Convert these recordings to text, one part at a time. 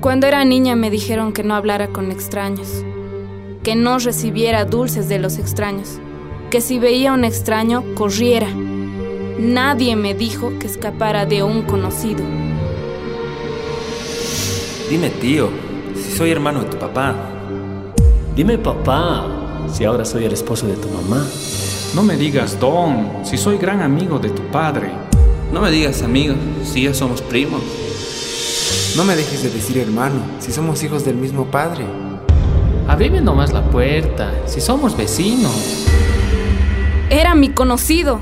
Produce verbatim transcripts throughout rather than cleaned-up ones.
Cuando era niña me dijeron que no hablara con extraños, que no recibiera dulces de los extraños, que si veía a un extraño, corriera. Nadie me dijo que escapara de un conocido. Dime tío, si soy hermano de tu papá. Dime papá, si ahora soy el esposo de tu mamá. No me digas don, si soy gran amigo de tu padre. No me digas amigo, si ya somos primos. No me dejes de decir hermano, si somos hijos del mismo padre. Abrime nomás la puerta, si somos vecinos. Era mi conocido.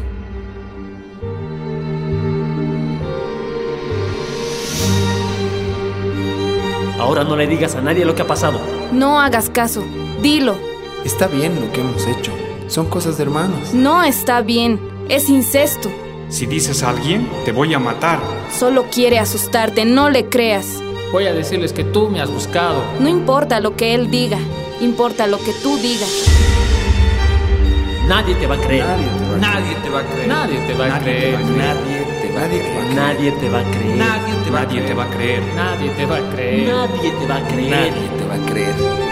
Ahora no le digas a nadie lo que ha pasado. No hagas caso, dilo. Está bien lo que hemos hecho, son cosas de hermanos. No está bien, es incesto. Si dices a alguien, te voy a matar. Solo quiere asustarte, no le creas. Voy a decirles que tú me has buscado. No importa lo que él diga, importa lo que tú digas. Nadie te va a creer. Nadie te va a creer. Nadie te va a creer. Nadie te va a creer. Nadie te va a creer. Nadie te va a creer. Nadie te va a creer. Nadie te va a creer. Nadie te va a creer. Nadie te va a creer. Nadie te va a creer.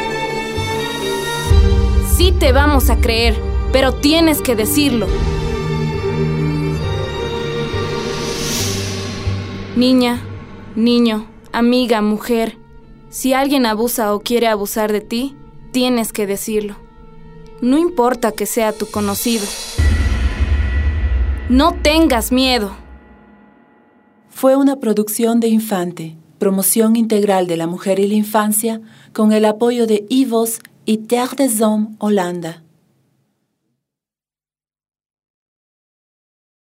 Sí te vamos a creer, pero tienes que decirlo. Niña, niño, amiga, mujer, si alguien abusa o quiere abusar de ti, tienes que decirlo. No importa que sea tu conocido. No tengas miedo. Fue una producción de Infante, promoción integral de la mujer y la infancia, con el apoyo de I V O S y Terre des Hommes Holanda.